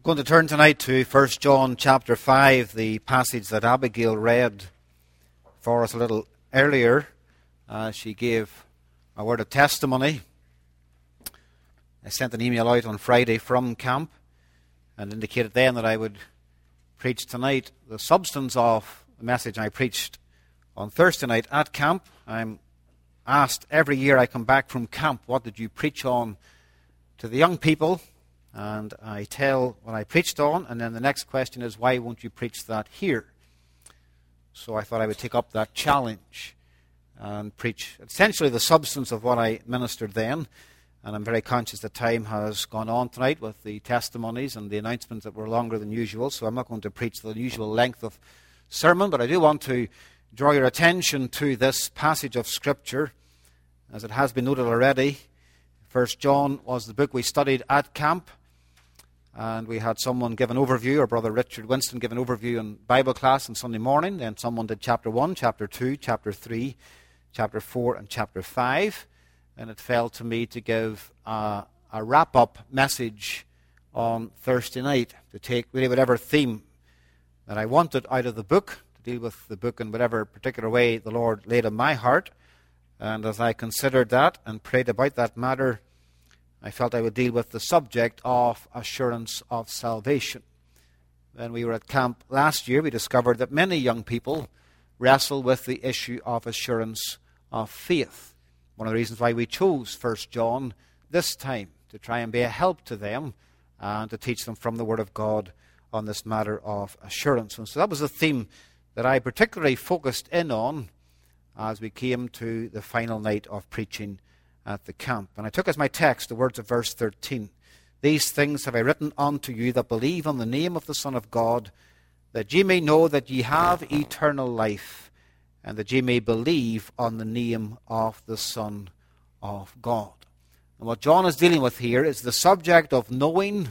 Going to turn tonight to 1 John chapter 5, the passage that Abigail read for us a little earlier. She gave a word of testimony. I sent an email out on Friday from camp and indicated then that I would preach tonight. The substance of the message I preached on Thursday night at camp, I'm asked every year I come back from camp, what did you preach on to the young people? And I tell what I preached on, and then the next question is, why won't you preach that here? So I thought I would take up that challenge and preach essentially the substance of what I ministered then. And I'm very conscious that time has gone on tonight with the testimonies and the announcements that were longer than usual, so I'm not going to preach the usual length of sermon, but I do want to draw your attention to this passage of Scripture. As it has been noted already, 1 John was the book we studied at camp. And we had someone give an overview, or Brother Richard Winston give an overview in Bible class on Sunday morning. Then someone did chapter 1, chapter 2, chapter 3, chapter 4, and chapter 5. And it fell to me to give a wrap-up message on Thursday night, to take really whatever theme that I wanted out of the book, to deal with the book in whatever particular way the Lord laid on my heart. And as I considered that and prayed about that matter, I felt I would deal with the subject of assurance of salvation. When we were at camp last year, we discovered that many young people wrestle with the issue of assurance of faith. One of the reasons why we chose 1 John this time, to try and be a help to them and to teach them from the Word of God on this matter of assurance. And so that was the theme that I particularly focused in on as we came to the final night of preaching at the camp. And I took as my text the words of verse 13. These things have I written unto you that believe on the name of the Son of God, that ye may know that ye have eternal life, and that ye may believe on the name of the Son of God. And what John is dealing with here is the subject of knowing,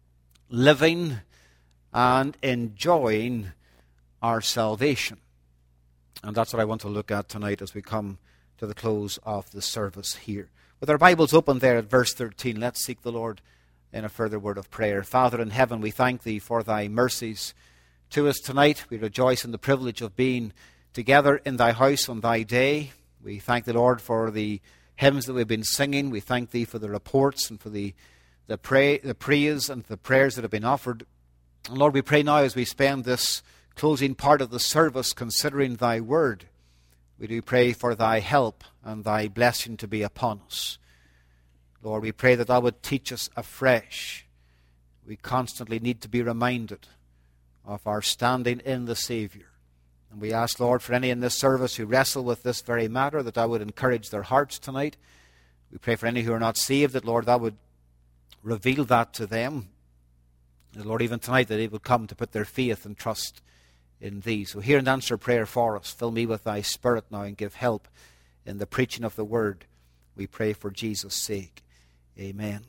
living, and enjoying our salvation. And that's what I want to look at tonight as we come to the close of the service here. With our Bibles open there at verse 13, let's seek the Lord in a further word of prayer. Father in heaven, we thank Thee for Thy mercies to us tonight. We rejoice in the privilege of being together in Thy house on Thy day. We thank the Lord for the hymns that we've been singing. We thank Thee for the reports and for the praise and the prayers that have been offered. And Lord, we pray now as we spend this closing part of the service considering Thy word, we do pray for Thy help and Thy blessing to be upon us. Lord, we pray that Thou would teach us afresh. We constantly need to be reminded of our standing in the Savior. And we ask, Lord, for any in this service who wrestle with this very matter, that Thou would encourage their hearts tonight. We pray for any who are not saved, that, Lord, Thou would reveal that to them. And Lord, even tonight, that they would come to put their faith and trust in Thee. So hear and answer prayer for us. Fill me with Thy Spirit now and give help in the preaching of the Word. We pray for Jesus' sake. Amen.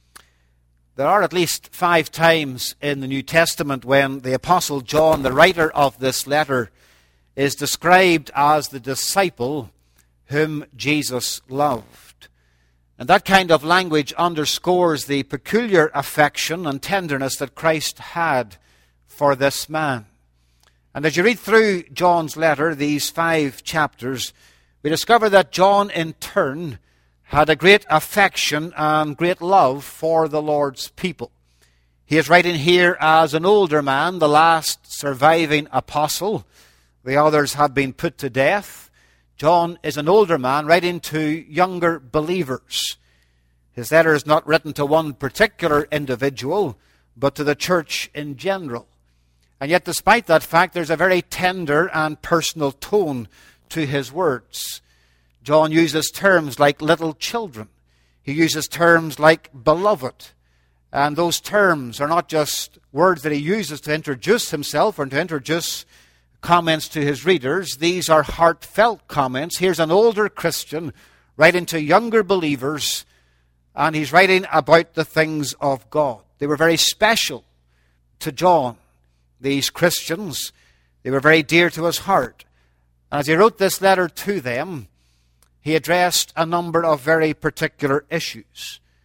There are at least 5 times in the New Testament when the Apostle John, the writer of this letter, is described as the disciple whom Jesus loved. And that kind of language underscores the peculiar affection and tenderness that Christ had for this man. And as you read through John's letter, these 5 chapters, we discover that John in turn had a great affection and great love for the Lord's people. He is writing here as an older man, the last surviving apostle. The others have been put to death. John is an older man writing to younger believers. His letter is not written to one particular individual, but to the church in general. And yet, despite that fact, there's a very tender and personal tone to his words. John uses terms like little children. He uses terms like beloved. And those terms are not just words that he uses to introduce himself or to introduce comments to his readers. These are heartfelt comments. Here's an older Christian writing to younger believers, and he's writing about the things of God. They were very special to John. These Christians, they were very dear to his heart. As he wrote this letter to them, he addressed a number of very particular issues.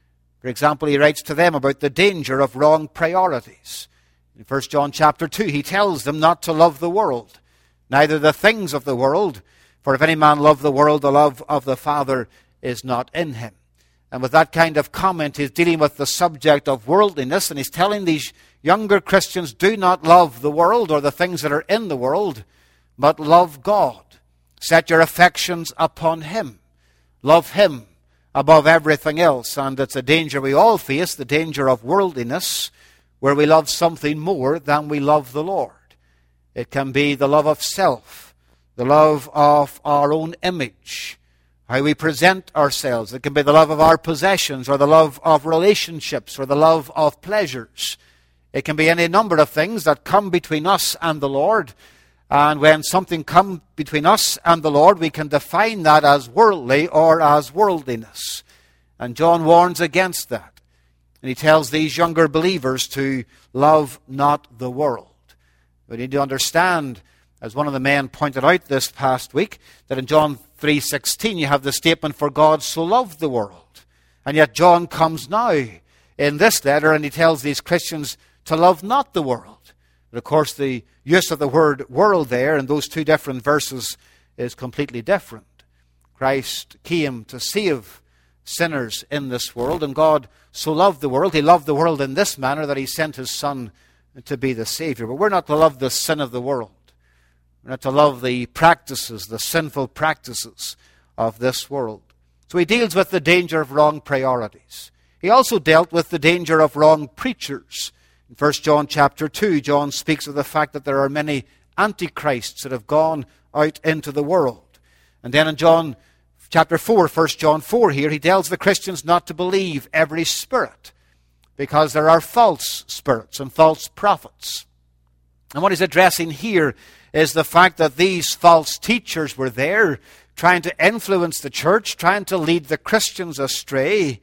For example, he writes to them about the danger of wrong priorities. In 1 John chapter 2, he tells them not to love the world, neither the things of the world, for if any man love the world, the love of the Father is not in him. And with that kind of comment, he's dealing with the subject of worldliness, and he's telling these younger Christians, do not love the world or the things that are in the world, but love God. Set your affections upon Him. Love Him above everything else. And it's a danger we all face, the danger of worldliness, where we love something more than we love the Lord. It can be the love of self, the love of our own image, how we present ourselves. It can be the love of our possessions, or the love of relationships, or the love of pleasures. It can be any number of things that come between us and the Lord. And when something comes between us and the Lord, we can define that as worldly or as worldliness. And John warns against that. And he tells these younger believers to love not the world. We need to understand, as one of the men pointed out this past week, that in John 3:16 you have the statement, for God so loved the world. And yet John comes now in this letter and he tells these Christians to love not the world. But of course the use of the word world there in those two different verses is completely different. Christ came to save sinners in this world, and God so loved the world. He loved the world in this manner that He sent His Son to be the Savior. But we're not to love the sin of the world. We're not to love the practices, the sinful practices of this world. So he deals with the danger of wrong priorities. He also dealt with the danger of wrong preachers. In 1 John chapter 2, John speaks of the fact that there are many antichrists that have gone out into the world. And then in John chapter 4, 1 John 4 here, he tells the Christians not to believe every spirit, because there are false spirits and false prophets. And what he's addressing here is the fact that these false teachers were there trying to influence the church, trying to lead the Christians astray.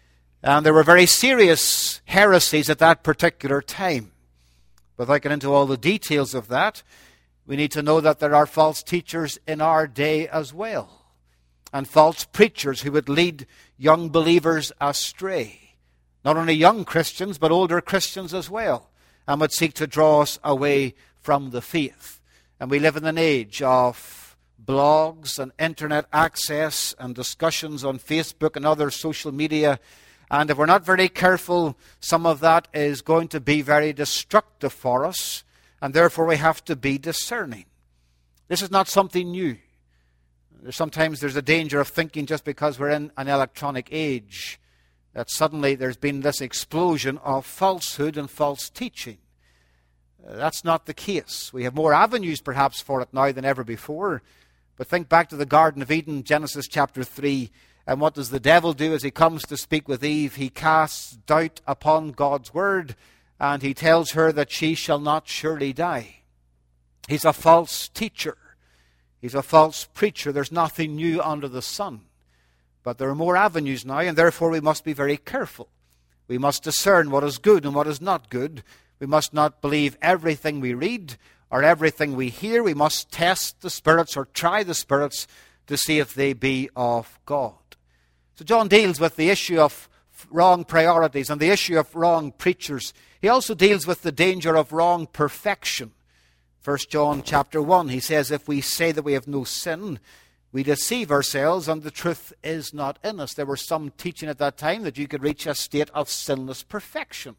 And there were very serious heresies at that particular time. Without getting into all the details of that, we need to know that there are false teachers in our day as well, and false preachers who would lead young believers astray. Not only young Christians, but older Christians as well, and would seek to draw us away from the faith. And we live in an age of blogs and internet access and discussions on Facebook and other social media. And if we're not very careful, some of that is going to be very destructive for us. And therefore we have to be discerning. This is not something new. Sometimes there's a danger of thinking just because we're in an electronic age that suddenly there's been this explosion of falsehood and false teaching. That's not the case. We have more avenues perhaps for it now than ever before. But think back to the Garden of Eden, Genesis chapter 3. And what does the devil do as he comes to speak with Eve? He casts doubt upon God's word, and he tells her that she shall not surely die. He's a false teacher. He's a false preacher. There's nothing new under the sun. But there are more avenues now, and therefore we must be very careful. We must discern what is good and what is not good. We must not believe everything we read or everything we hear. We must test the spirits or try the spirits to see if they be of God. So John deals with the issue of wrong priorities and the issue of wrong preachers. He also deals with the danger of wrong perfection. 1 John chapter 1, he says, if we say that we have no sin, we deceive ourselves and the truth is not in us. There were some teaching at that time that you could reach a state of sinless perfection.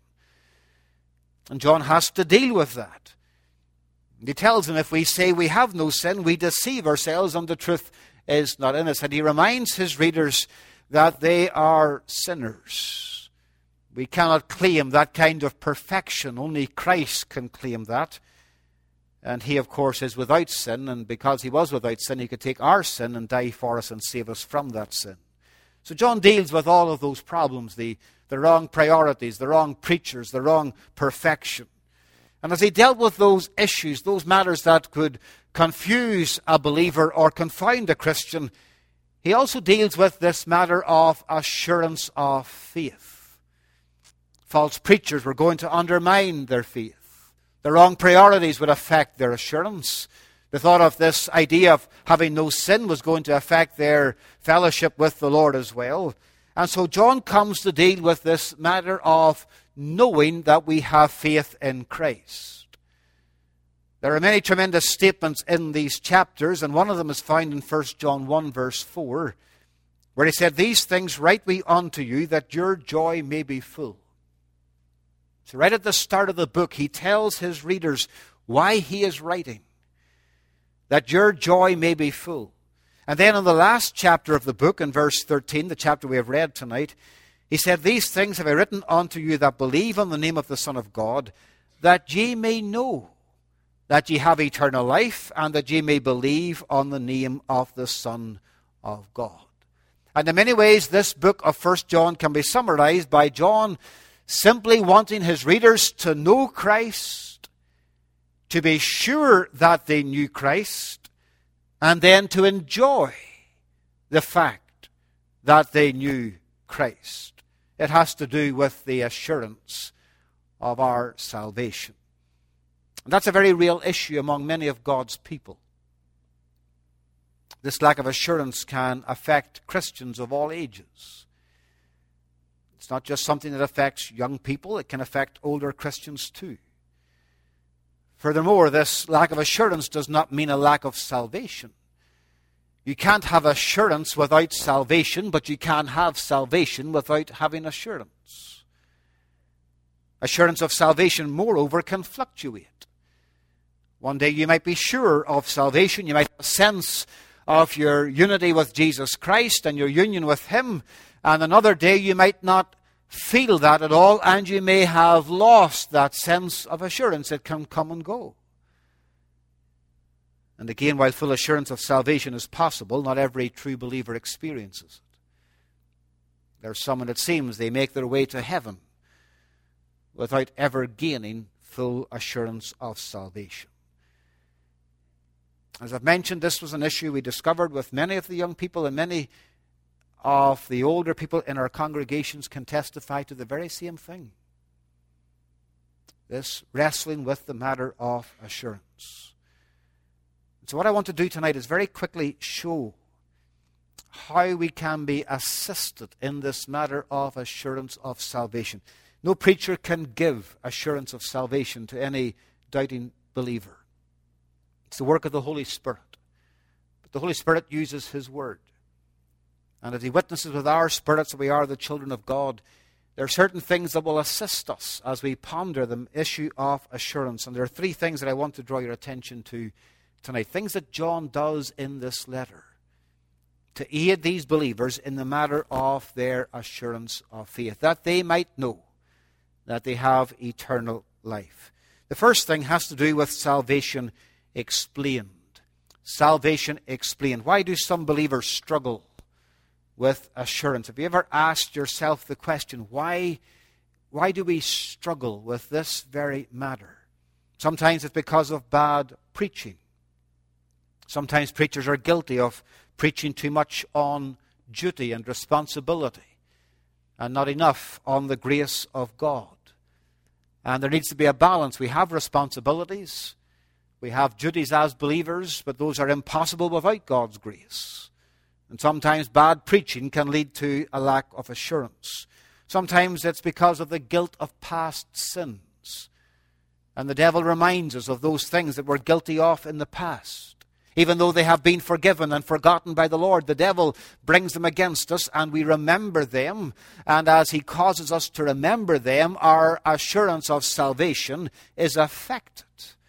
And John has to deal with that. He tells them if we say we have no sin, we deceive ourselves and the truth is not in us. And he reminds his readers that they are sinners. We cannot claim that kind of perfection. Only Christ can claim that. And he, of course, is without sin. And because he was without sin, he could take our sin and die for us and save us from that sin. So John deals with all of those problems, the wrong priorities, the wrong preachers, the wrong perfection. And as he dealt with those issues, those matters that could confuse a believer or confound a Christian, he also deals with this matter of assurance of faith. False preachers were going to undermine their faith. The wrong priorities would affect their assurance. The thought of this idea of having no sin was going to affect their fellowship with the Lord as well. And so John comes to deal with this matter of knowing that we have faith in Christ. There are many tremendous statements in these chapters, and one of them is found in 1 John 1 verse 4, where he said, "These things write we unto you, that your joy may be full." So right at the start of the book, he tells his readers why he is writing, that your joy may be full. And then in the last chapter of the book, in verse 13, the chapter we have read tonight, he said, "These things have I written unto you that believe on the name of the Son of God, that ye may know that ye have eternal life, and that ye may believe on the name of the Son of God." And in many ways, this book of 1 John can be summarized by John simply wanting his readers to know Christ, to be sure that they knew Christ, and then to enjoy the fact that they knew Christ. It has to do with the assurance of our salvation. And that's a very real issue among many of God's people. This lack of assurance can affect Christians of all ages. It's not just something that affects young people, it can affect older Christians too. Furthermore, this lack of assurance does not mean a lack of salvation. You can't have assurance without salvation, but you can have salvation without having assurance. Assurance of salvation, moreover, can fluctuate. One day you might be sure of salvation, you might have a sense of your unity with Jesus Christ and your union with Him, and another day you might not feel that at all, and you may have lost that sense of assurance. It can come and go. And again, while full assurance of salvation is possible, not every true believer experiences it. There are some, and it seems, they make their way to heaven without ever gaining full assurance of salvation. As I've mentioned, this was an issue we discovered with many of the young people, and many of the older people in our congregations can testify to the very same thing. This wrestling with the matter of assurance. So what I want to do tonight is very quickly show how we can be assisted in this matter of assurance of salvation. No preacher can give assurance of salvation to any doubting believer. It's the work of the Holy Spirit. But the Holy Spirit uses His Word. And as He witnesses with our spirits that we are the children of God, there are certain things that will assist us as we ponder the issue of assurance. And there are three things that I want to draw your attention to tonight. Things that John does in this letter to aid these believers in the matter of their assurance of faith, that they might know that they have eternal life. The first thing has to do with salvation explained. Salvation explained. Why do some believers struggle with assurance? Have you ever asked yourself the question, why do we struggle with this very matter? Sometimes it's because of bad preaching. Sometimes preachers are guilty of preaching too much on duty and responsibility and not enough on the grace of God. And there needs to be a balance. We have responsibilities, we have duties as believers, but those are impossible without God's grace. And sometimes bad preaching can lead to a lack of assurance. Sometimes it's because of the guilt of past sins. And the devil reminds us of those things that we're guilty of in the past. Even though they have been forgiven and forgotten by the Lord, the devil brings them against us and we remember them. And as he causes us to remember them, our assurance of salvation is affected.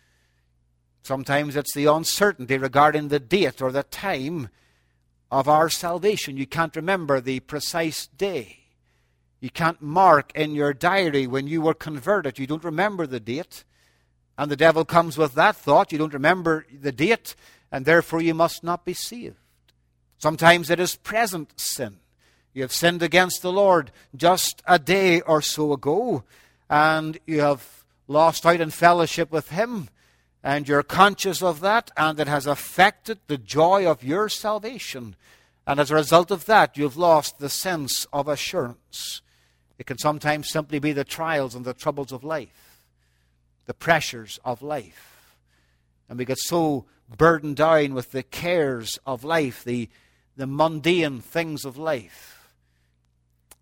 Sometimes it's the uncertainty regarding the date or the time of our salvation. You can't remember the precise day. You can't mark in your diary when you were converted. You don't remember the date. And the devil comes with that thought. You don't remember the date, and therefore you must not be saved. Sometimes it is present sin. You have sinned against the Lord just a day or so ago, and you have lost out in fellowship with Him, and you're conscious of that, and it has affected the joy of your salvation. And as a result of that, you've lost the sense of assurance. It can sometimes simply be the trials and the troubles of life, the pressures of life. And we get so burdened down with the cares of life, the mundane things of life,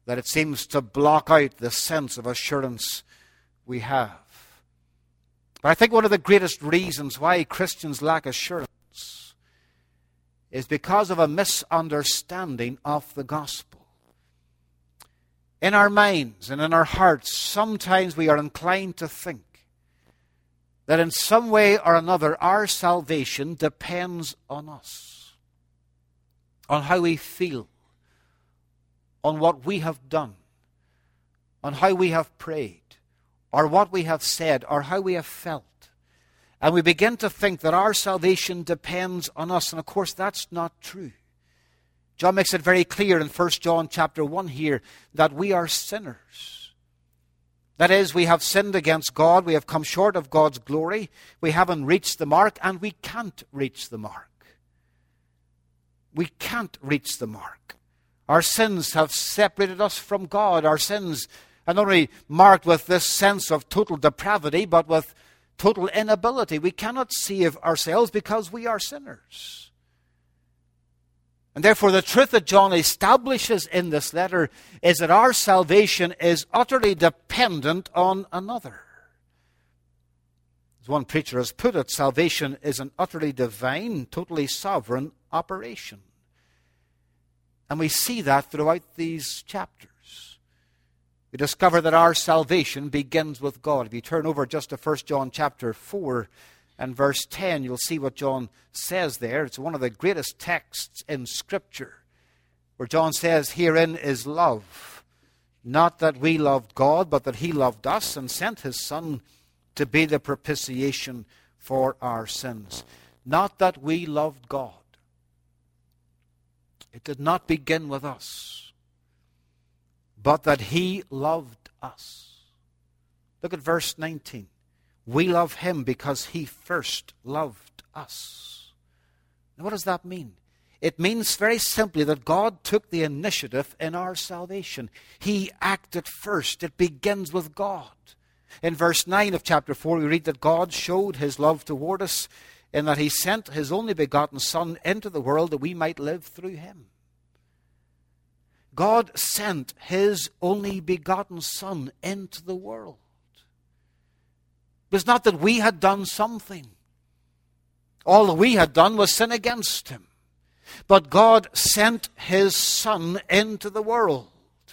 that it seems to block out the sense of assurance we have. But I think one of the greatest reasons why Christians lack assurance is because of a misunderstanding of the gospel. In our minds and in our hearts, sometimes we are inclined to think that in some way or another our salvation depends on us, on how we feel, on what we have done, on how we have prayed, or what we have said, or how we have felt. And we begin to think that our salvation depends on us. And of course, that's not true. John makes it very clear in 1 John chapter 1 here that we are sinners. That is, we have sinned against God, we have come short of God's glory, we haven't reached the mark, and we can't reach the mark. We can't reach the mark. Our sins have separated us from God. Our sins are not only marked with this sense of total depravity, but with total inability. We cannot save ourselves because we are sinners. And therefore, the truth that John establishes in this letter is that our salvation is utterly dependent on another. As one preacher has put it, salvation is an utterly divine, totally sovereign operation. And we see that throughout these chapters. We discover that our salvation begins with God. If you turn over just to 1 John chapter 4 and verse 10, you'll see what John says there. It's one of the greatest texts in Scripture, where John says, "Herein is love, not that we loved God, but that he loved us and sent his Son to be the propitiation for our sins." Not that we loved God. It did not begin with us, but that he loved us. Look at verse 19. We love him because he first loved us. Now, what does that mean? It means very simply that God took the initiative in our salvation. He acted first. It begins with God. In verse 9 of chapter 4, we read that God showed his love toward us in that he sent his only begotten Son into the world that we might live through him. God sent his only begotten Son into the world. It was not that we had done something. All that we had done was sin against him. But God sent his Son into the world.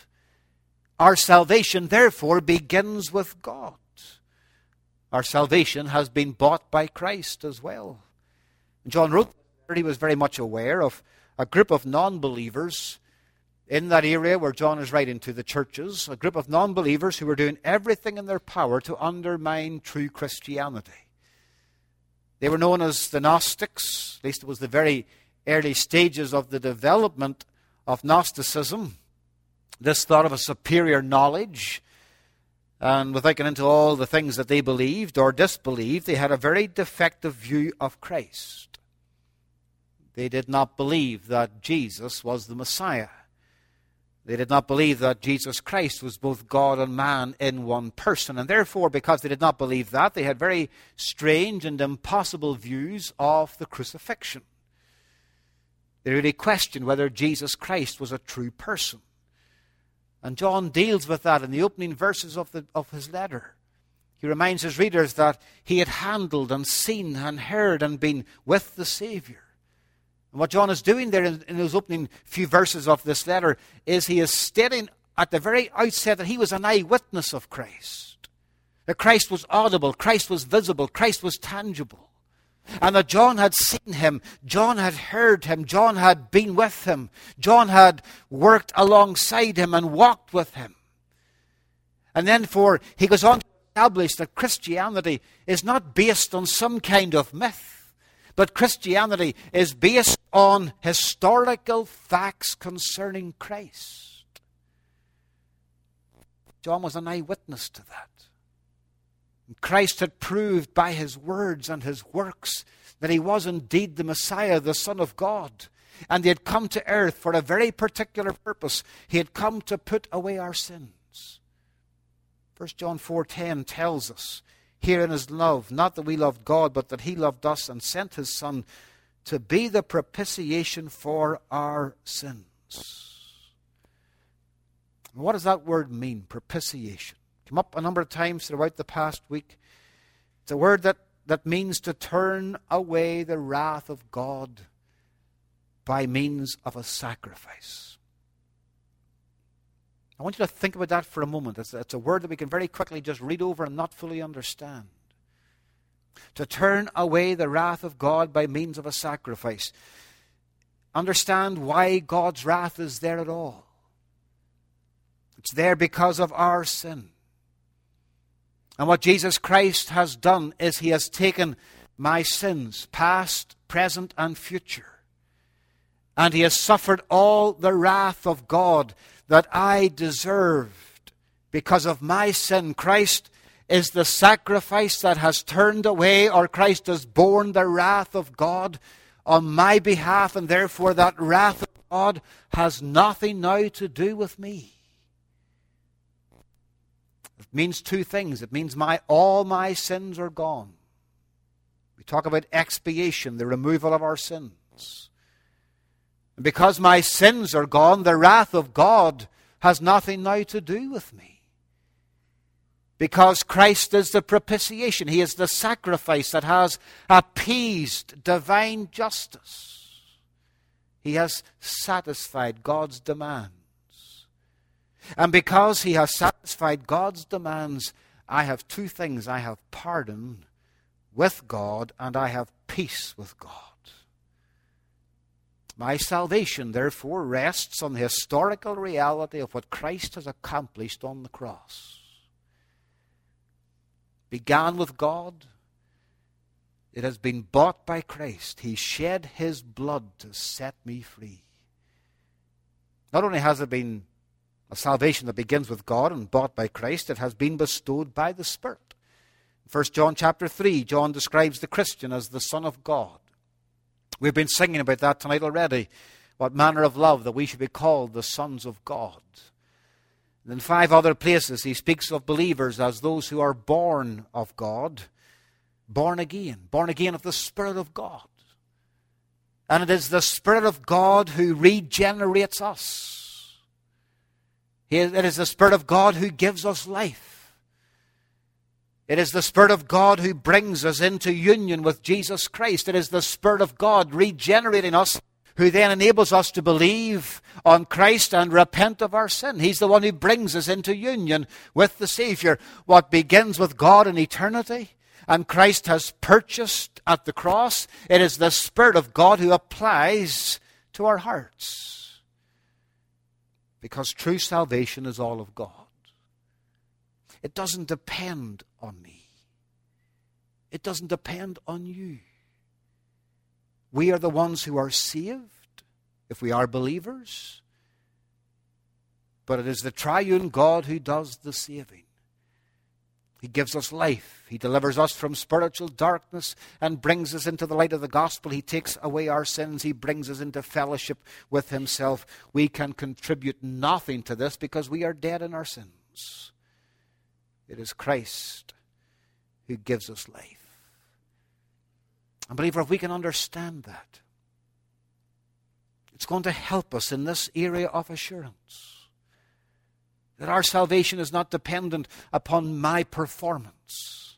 Our salvation, therefore, begins with God. Our salvation has been bought by Christ as well. John wrote that he was very much aware of a group of non-believers in that area where John is writing to the churches, a group of non-believers who were doing everything in their power to undermine true Christianity. They were known as the Gnostics. At least it was the very early stages of the development of Gnosticism. This thought of a superior knowledge. And without getting into all the things that they believed or disbelieved, they had a very defective view of Christ. They did not believe that Jesus was the Messiah. They did not believe that Jesus Christ was both God and man in one person. And therefore, because they did not believe that, they had very strange and impossible views of the crucifixion. They really questioned whether Jesus Christ was a true person. And John deals with that in the opening verses of his letter. He reminds his readers that he had handled and seen and heard and been with the Savior. And what John is doing there in those opening few verses of this letter is he is stating at the very outset that he was an eyewitness of Christ. That Christ was audible, Christ was visible, Christ was tangible. And that John had seen him, John had heard him, John had been with him, John had worked alongside him and walked with him. And then he goes on to establish that Christianity is not based on some kind of myth, but Christianity is based on historical facts concerning Christ. John was an eyewitness to that. Christ had proved by his words and his works that he was indeed the Messiah, the Son of God. And he had come to earth for a very particular purpose. He had come to put away our sins. 1 John 4:10 tells us, "Herein is love, not that we loved God, but that he loved us and sent his Son to be the propitiation for our sins." What does that word mean, propitiation? Come up a number of times throughout the past week. It's a word that means to turn away the wrath of God by means of a sacrifice. I want you to think about that for a moment. It's a word that we can very quickly just read over and not fully understand. To turn away the wrath of God by means of a sacrifice. Understand why God's wrath is there at all. It's there because of our sin. And what Jesus Christ has done is He has taken my sins, past, present, and future. And He has suffered all the wrath of God that I deserved because of my sin. Christ is the sacrifice that has turned away, or Christ has borne the wrath of God on my behalf, and therefore that wrath of God has nothing now to do with me. It means two things. It means all my sins are gone. We talk about expiation, the removal of our sins. And because my sins are gone, the wrath of God has nothing now to do with me. Because Christ is the propitiation. He is the sacrifice that has appeased divine justice. He has satisfied God's demands. And because He has satisfied God's demands, I have two things. I have pardon with God, and I have peace with God. My salvation, therefore, rests on the historical reality of what Christ has accomplished on the cross. Began with God. It has been bought by Christ. He shed His blood to set me free. Not only has it been a salvation that begins with God and bought by Christ, it has been bestowed by the Spirit. In 1 John chapter 3, John describes the Christian as the Son of God. We've been singing about that tonight already. What manner of love that we should be called the sons of God. And in 5 other places he speaks of believers as those who are born of God, born again of the Spirit of God. And it is the Spirit of God who regenerates us. It is the Spirit of God who gives us life. It is the Spirit of God who brings us into union with Jesus Christ. It is the Spirit of God regenerating us, who then enables us to believe on Christ and repent of our sin. He's the one who brings us into union with the Savior. What begins with God in eternity, and Christ has purchased at the cross, it is the Spirit of God who applies to our hearts. Because true salvation is all of God. It doesn't depend on me. It doesn't depend on you. We are the ones who are saved, if we are believers. But it is the triune God who does the saving. He gives us life. He delivers us from spiritual darkness and brings us into the light of the gospel. He takes away our sins. He brings us into fellowship with Himself. We can contribute nothing to this because we are dead in our sins. It is Christ who gives us life. And believer, if we can understand that, it's going to help us in this area of assurance. That our salvation is not dependent upon my performance,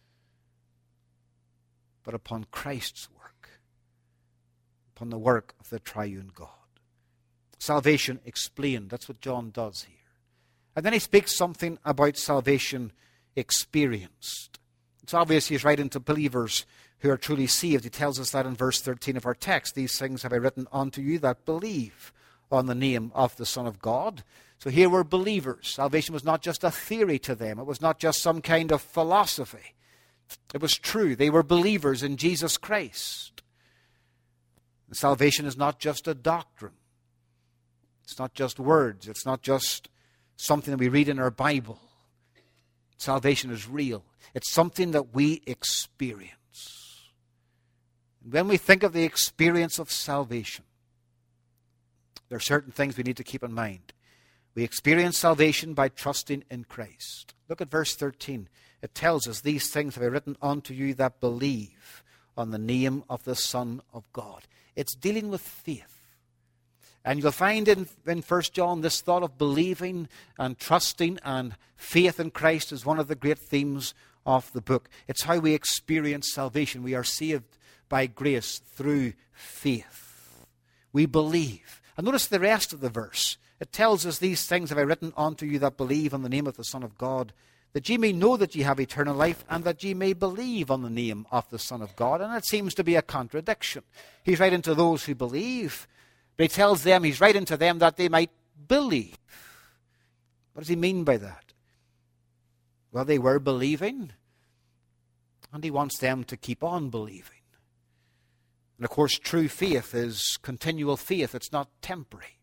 but upon Christ's work, upon the work of the triune God. Salvation explained. That's what John does here. And then he speaks something about salvation experienced. It's obvious he's writing to believers who are truly saved. He tells us that in verse 13 of our text. These things have I written unto you that believe on the name of the Son of God. So here were believers. Salvation was not just a theory to them. It was not just some kind of philosophy. It was true. They were believers in Jesus Christ. And salvation is not just a doctrine. It's not just words. It's not just something that we read in our Bible. Salvation is real. It's something that we experience. When we think of the experience of salvation, there are certain things we need to keep in mind. We experience salvation by trusting in Christ. Look at verse 13. It tells us, these things have I written unto you that believe on the name of the Son of God. It's dealing with faith. And you'll find in 1 John this thought of believing and trusting and faith in Christ is one of the great themes of the book. It's how we experience salvation. We are saved by grace through faith. We believe. And notice the rest of the verse. It tells us, these things have I written unto you that believe on the name of the Son of God, that ye may know that ye have eternal life, and that ye may believe on the name of the Son of God. And it seems to be a contradiction. He's writing to those who believe, but he tells them, he's writing to them that they might believe. What does he mean by that? Well, they were believing, and he wants them to keep on believing. And of course, true faith is continual faith. It's not temporary.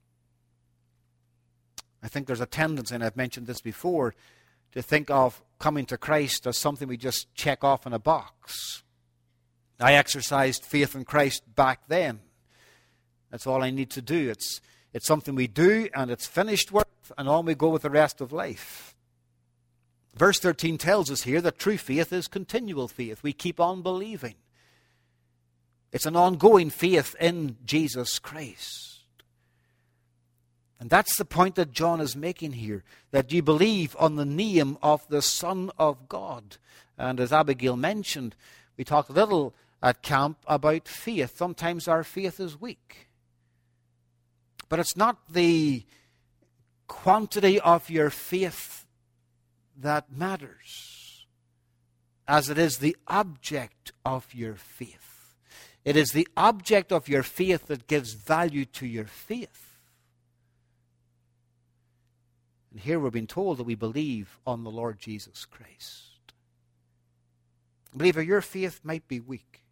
I think there's a tendency, and I've mentioned this before, to think of coming to Christ as something we just check off in a box. I exercised faith in Christ back then. That's all I need to do. It's something we do, and it's finished work, and on we go with the rest of life. Verse 13 tells us here that true faith is continual faith. We keep on believing. It's an ongoing faith in Jesus Christ. And that's the point that John is making here, that you believe on the name of the Son of God. And as Abigail mentioned, we talked a little at camp about faith. Sometimes our faith is weak. But it's not the quantity of your faith that matters, as it is the object of your faith. It is the object of your faith that gives value to your faith. And here we're being told that we believe on the Lord Jesus Christ. Believer, your faith might be weak.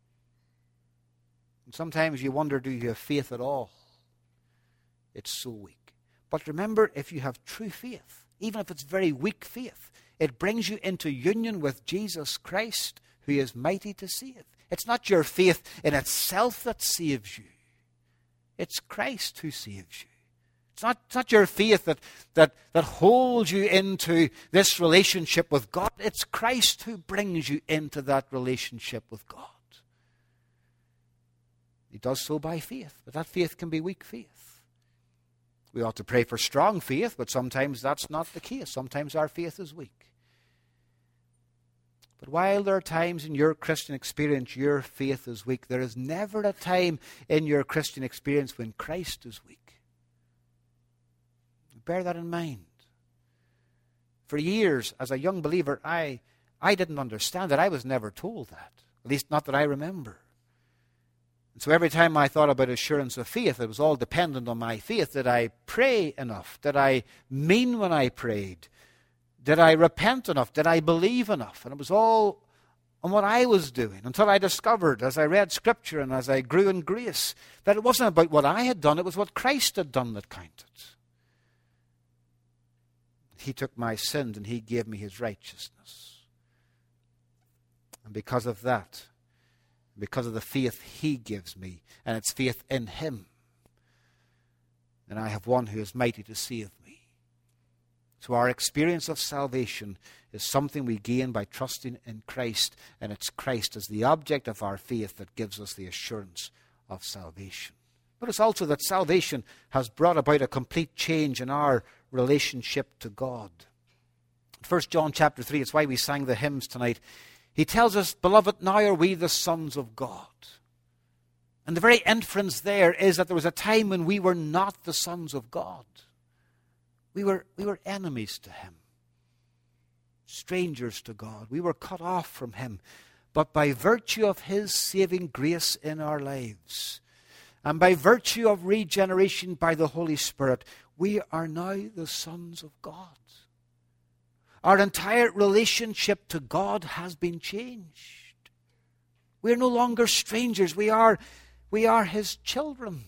And sometimes you wonder, do you have faith at all? It's so weak. But remember, if you have true faith, even if it's very weak faith, it brings you into union with Jesus Christ, who is mighty to save. It's not your faith in itself that saves you. It's Christ who saves you. It's not your faith that holds you into this relationship with God. It's Christ who brings you into that relationship with God. He does so by faith, but that faith can be weak faith. We ought to pray for strong faith, but sometimes that's not the case. Sometimes our faith is weak. But while there are times in your Christian experience your faith is weak, there is never a time in your Christian experience when Christ is weak. Bear that in mind. For years, as a young believer, I didn't understand that. I was never told that. At least not that I remember. And so every time I thought about assurance of faith, it was all dependent on my faith. Did I pray enough? Did I mean when I prayed? Did I repent enough? Did I believe enough? And it was all on what I was doing, until I discovered, as I read Scripture and as I grew in grace, that it wasn't about what I had done, it was what Christ had done that counted. He took my sins and He gave me His righteousness. And because of that, because of the faith He gives me, and it's faith in Him, then I have one who is mighty to save me. So our experience of salvation is something we gain by trusting in Christ, and it's Christ as the object of our faith that gives us the assurance of salvation. But it's also that salvation has brought about a complete change in our relationship to God. 1 John chapter 3, it's why we sang the hymns tonight. He tells us, beloved, now are we the sons of God. And the very inference there is that there was a time when we were not the sons of God. We were enemies to Him, strangers to God. We were cut off from Him. But by virtue of His saving grace in our lives, and by virtue of regeneration by the Holy Spirit, we are now the sons of God. Our entire relationship to God has been changed. We are no longer strangers. We are His children.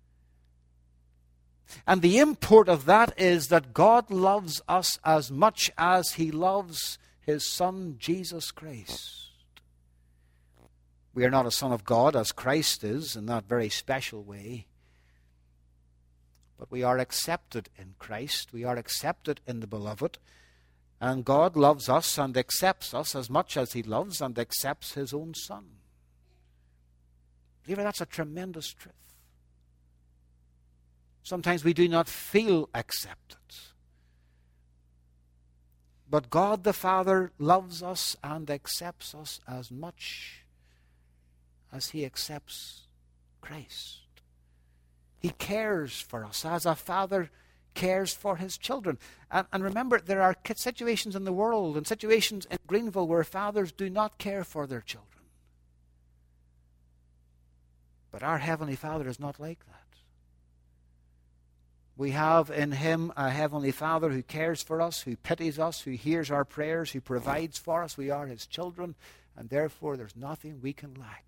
And the import of that is that God loves us as much as He loves His Son, Jesus Christ. We are not a son of God as Christ is in that very special way. But we are accepted in Christ. We are accepted in the Beloved. And God loves us and accepts us as much as He loves and accepts His own Son. Believer, that's a tremendous truth. Sometimes we do not feel accepted. But God the Father loves us and accepts us as much as He accepts Christ. He cares for us as a father cares for his children. And remember, there are situations in the world and situations in Greenville where fathers do not care for their children. But our Heavenly Father is not like that. We have in Him a Heavenly Father who cares for us, who pities us, who hears our prayers, who provides for us. We are His children, and therefore there's nothing we can lack.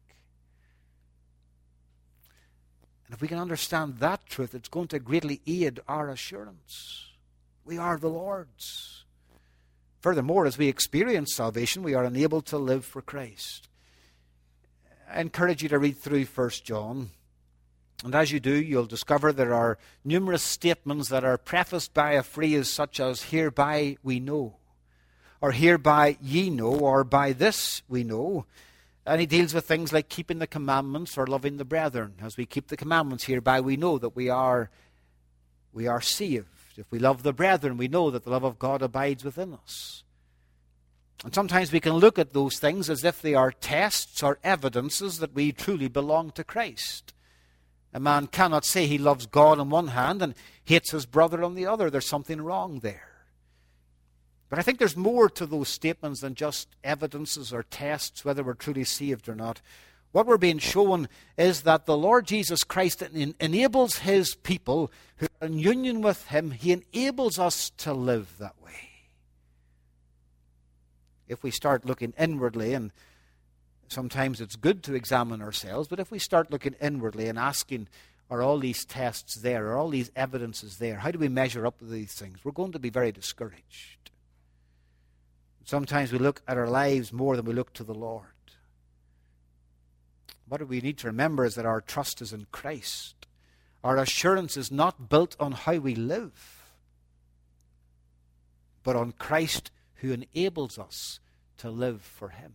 And if we can understand that truth, it's going to greatly aid our assurance. We are the Lord's. Furthermore, as we experience salvation, we are enabled to live for Christ. I encourage you to read through 1 John. And as you do, you'll discover there are numerous statements that are prefaced by a phrase such as, hereby we know, or hereby ye know, or by this we know. And he deals with things like keeping the commandments or loving the brethren. As we keep the commandments, hereby we know that we are saved. If we love the brethren, we know that the love of God abides within us. And sometimes we can look at those things as if they are tests or evidences that we truly belong to Christ. A man cannot say he loves God on one hand and hates his brother on the other. There's something wrong there. But I think there's more to those statements than just evidences or tests, whether we're truly saved or not. What we're being shown is that the Lord Jesus Christ enables His people who are in union with Him. He enables us to live that way. If we start looking inwardly, and sometimes it's good to examine ourselves, but if we start looking inwardly and asking, are all these tests there? Are all these evidences there? How do we measure up to these things? We're going to be very discouraged. Sometimes we look at our lives more than we look to the Lord. What we need to remember is that our trust is in Christ. Our assurance is not built on how we live, but on Christ who enables us to live for Him.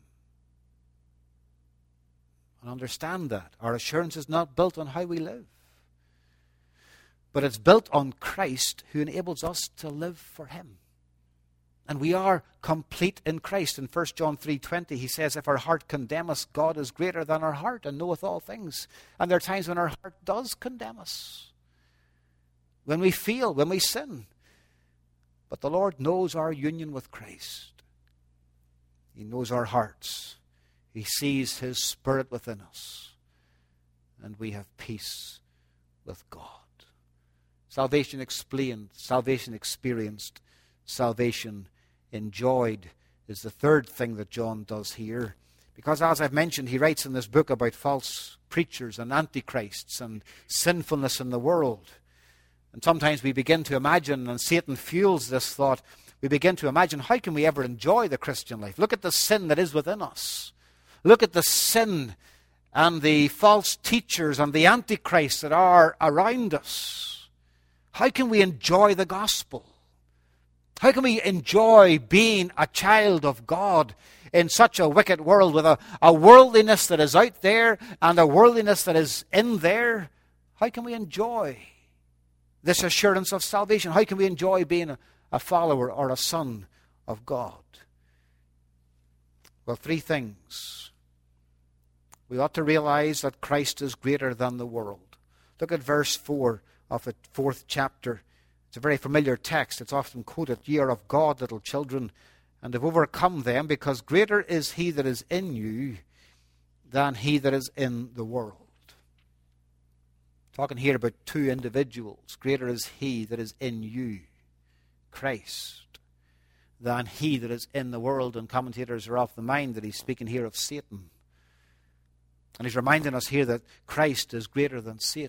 And understand that. Our assurance is not built on how we live, but it's built on Christ who enables us to live for Him. And we are complete in Christ. In 1 John 3:20, he says, if our heart condemn us, God is greater than our heart and knoweth all things. And there are times when our heart does condemn us. When we fail, when we sin. But the Lord knows our union with Christ. He knows our hearts. He sees His Spirit within us. And we have peace with God. Salvation explained, salvation experienced, salvation enjoyed is the third thing that John does here. Because as I've mentioned, he writes in this book about false preachers and antichrists and sinfulness in the world. And sometimes we begin to imagine, and Satan fuels this thought, we begin to imagine, how can we ever enjoy the Christian life? Look at the sin that is within us. Look at the sin and the false teachers and the antichrists that are around us. How can we enjoy the gospel? How can we enjoy being a child of God in such a wicked world with a worldliness that is out there and a worldliness that is in there? How can we enjoy this assurance of salvation? How can we enjoy being a follower or a son of God? Well, three things. We ought to realize that Christ is greater than the world. Look at verse 4 of the 4th chapter. It's a very familiar text. It's often quoted, ye are of God, little children, and have overcome them, because greater is He that is in you than he that is in the world. Talking here about two individuals. Greater is He that is in you, Christ, than he that is in the world. And commentators are of the mind that he's speaking here of Satan. And he's reminding us here that Christ is greater than Satan.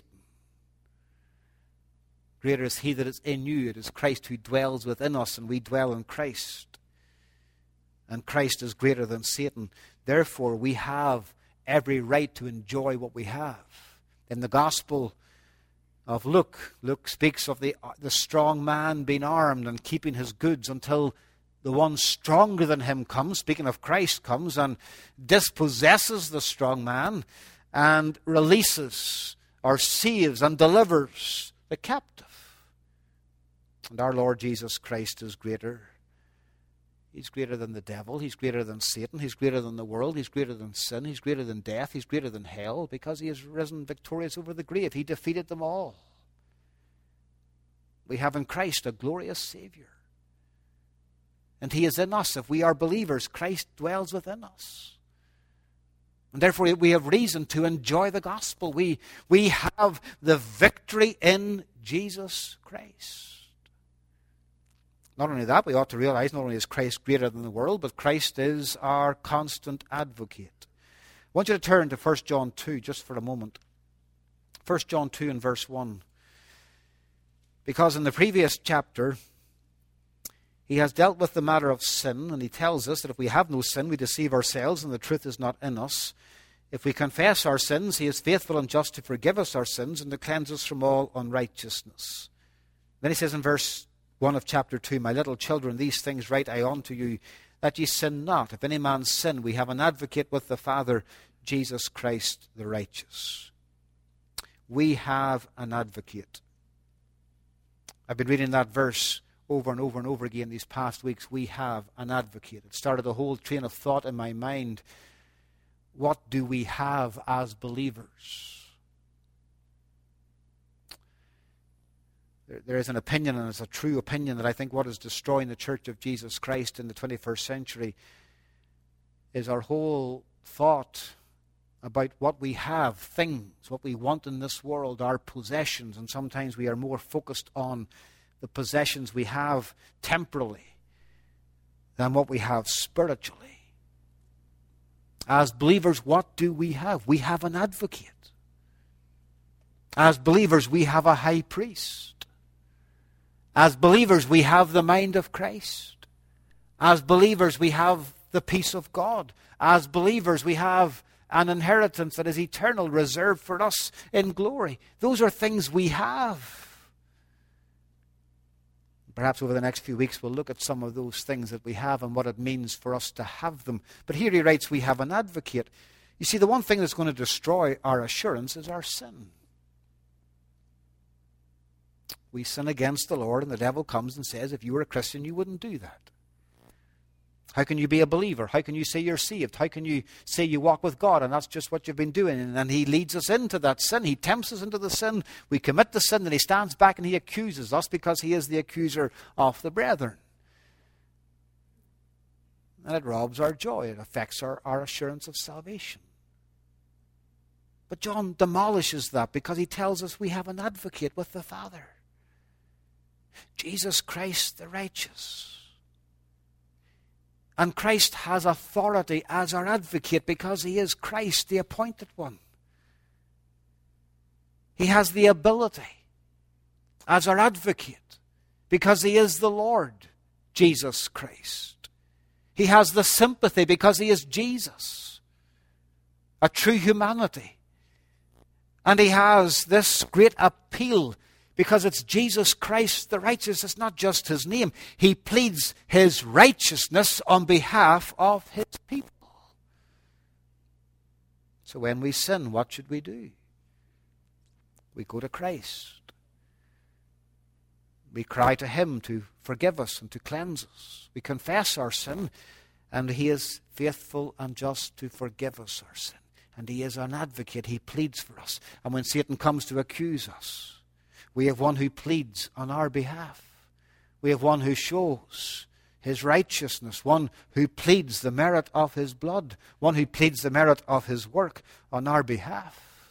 Greater is He that is in you. It is Christ who dwells within us, and we dwell in Christ. And Christ is greater than Satan. Therefore, we have every right to enjoy what we have. In the Gospel of Luke, Luke speaks of the strong man being armed and keeping his goods until the one stronger than him comes, speaking of Christ, comes and dispossesses the strong man and releases or saves and delivers the captive. And our Lord Jesus Christ is greater. He's greater than the devil. He's greater than Satan. He's greater than the world. He's greater than sin. He's greater than death. He's greater than hell, because he has risen victorious over the grave. He defeated them all. We have in Christ a glorious Savior. And he is in us. If we are believers, Christ dwells within us. And therefore we have reason to enjoy the gospel. We have the victory in Jesus Christ. Not only that, we ought to realize not only is Christ greater than the world, but Christ is our constant advocate. I want you to turn to 1 John 2 just for a moment. 1 John 2 and verse 1. Because in the previous chapter, he has dealt with the matter of sin, and he tells us that if we have no sin, we deceive ourselves and the truth is not in us. If we confess our sins, he is faithful and just to forgive us our sins and to cleanse us from all unrighteousness. Then he says in verse 1 of chapter 2, my little children, these things write I unto you, that ye sin not. If any man sin, we have an advocate with the Father, Jesus Christ the righteous. We have an advocate. I've been reading that verse over and over and over again these past weeks. We have an advocate. It started a whole train of thought in my mind. What do we have as believers? There is an opinion, and it's a true opinion, that I think what is destroying the Church of Jesus Christ in the 21st century is our whole thought about what we have, things, what we want in this world, our possessions. And sometimes we are more focused on the possessions we have temporally than what we have spiritually. As believers, what do we have? We have an advocate. As believers, we have a high priest. As believers, we have the mind of Christ. As believers, we have the peace of God. As believers, we have an inheritance that is eternal, reserved for us in glory. Those are things we have. Perhaps over the next few weeks we'll look at some of those things that we have and what it means for us to have them. But here he writes, we have an advocate. You see, the one thing that's going to destroy our assurance is our sin. We sin against the Lord, and the devil comes and says, if you were a Christian, you wouldn't do that. How can you be a believer? How can you say you're saved? How can you say you walk with God and that's just what you've been doing? And he leads us into that sin. He tempts us into the sin. We commit the sin, and he stands back and he accuses us because he is the accuser of the brethren. And it robs our joy. It affects our assurance of salvation. But John demolishes that because he tells us we have an advocate with the Father. Jesus Christ the righteous. And Christ has authority as our advocate because he is Christ, the appointed one. He has the ability as our advocate because he is the Lord, Jesus Christ. He has the sympathy because he is Jesus, a true humanity. And he has this great appeal because it's Jesus Christ the righteous. It's not just his name. He pleads his righteousness on behalf of his people. So when we sin, what should we do? We go to Christ. We cry to him to forgive us and to cleanse us. We confess our sin, and he is faithful and just to forgive us our sin. And he is an advocate. He pleads for us. And when Satan comes to accuse us, we have one who pleads on our behalf. We have one who shows his righteousness, one who pleads the merit of his blood, one who pleads the merit of his work on our behalf.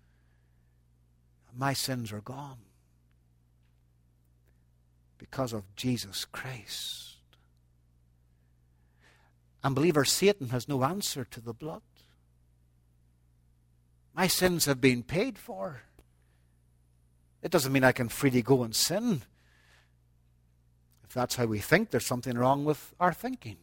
My sins are gone because of Jesus Christ. And believer, Satan has no answer to the blood. My sins have been paid for. It doesn't mean I can freely go and sin. If that's how we think, there's something wrong with our thinking.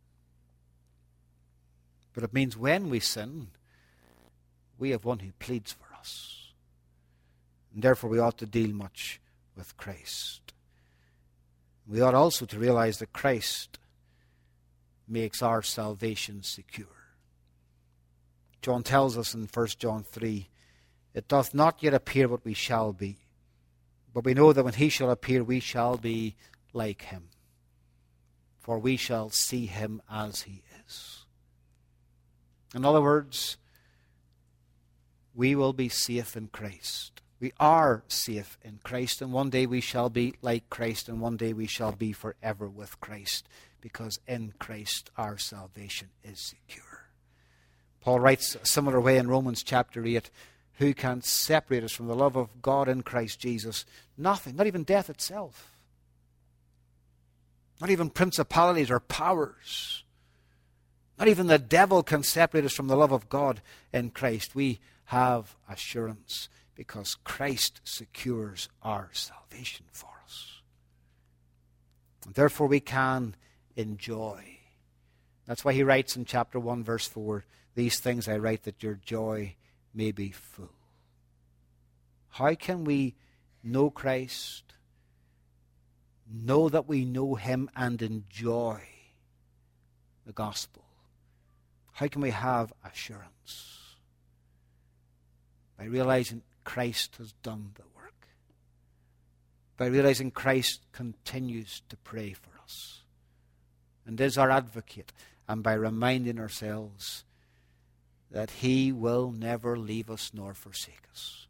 But it means when we sin, we have one who pleads for us. And therefore we ought to deal much with Christ. We ought also to realize that Christ makes our salvation secure. John tells us in 1 John 3, it doth not yet appear what we shall be, But we know that when he shall appear, we shall be like him, for we shall see him as he is. In other words, we will be safe in Christ. We are safe in Christ, and one day we shall be like Christ, and one day we shall be forever with Christ, because in Christ our salvation is secure. Paul writes a similar way in Romans chapter 8, who can separate us from the love of God in Christ Jesus? Nothing, not even death itself. Not even principalities or powers. Not even the devil can separate us from the love of God in Christ. We have assurance because Christ secures our salvation for us. And therefore we can enjoy. That's why he writes in chapter 1 verse 4, these things I write that your joy may be full. How can we know Christ, know that we know him, and enjoy the gospel? How can we have assurance? By realizing Christ has done the work. By realizing Christ continues to pray for us and is our advocate, and by reminding ourselves that he will never leave us nor forsake us.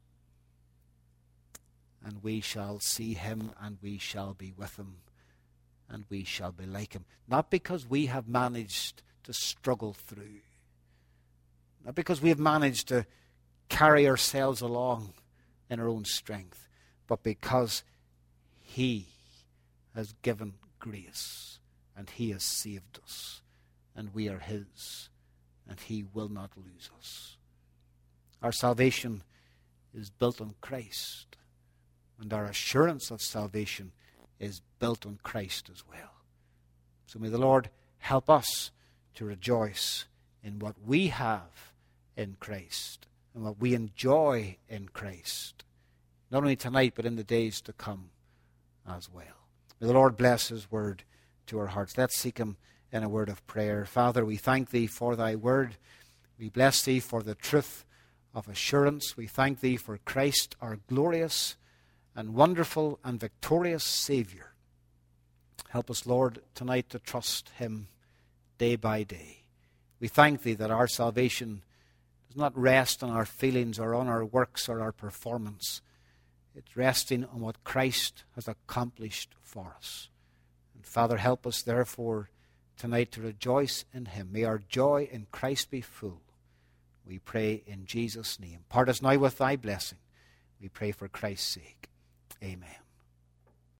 And we shall see him, and we shall be with him, and we shall be like him. Not because we have managed to struggle through, not because we have managed to carry ourselves along in our own strength, but because he has given grace, and he has saved us, and we are his, and he will not lose us. Our salvation is built on Christ, and our assurance of salvation is built on Christ as well. So may the Lord help us to rejoice in what we have in Christ and what we enjoy in Christ, not only tonight but in the days to come as well. May the Lord bless his word to our hearts. Let's seek him in a word of prayer. Father, we thank thee for thy word. We bless thee for the truth of assurance. We thank thee for Christ, our glorious and wonderful and victorious Savior. Help us, Lord, tonight to trust him day by day. We thank thee that our salvation does not rest on our feelings or on our works or our performance. It's resting on what Christ has accomplished for us. And Father, help us therefore tonight to rejoice in him. May our joy in Christ be full. We pray in Jesus' name. Part us now with thy blessing. We pray for Christ's sake. Amen.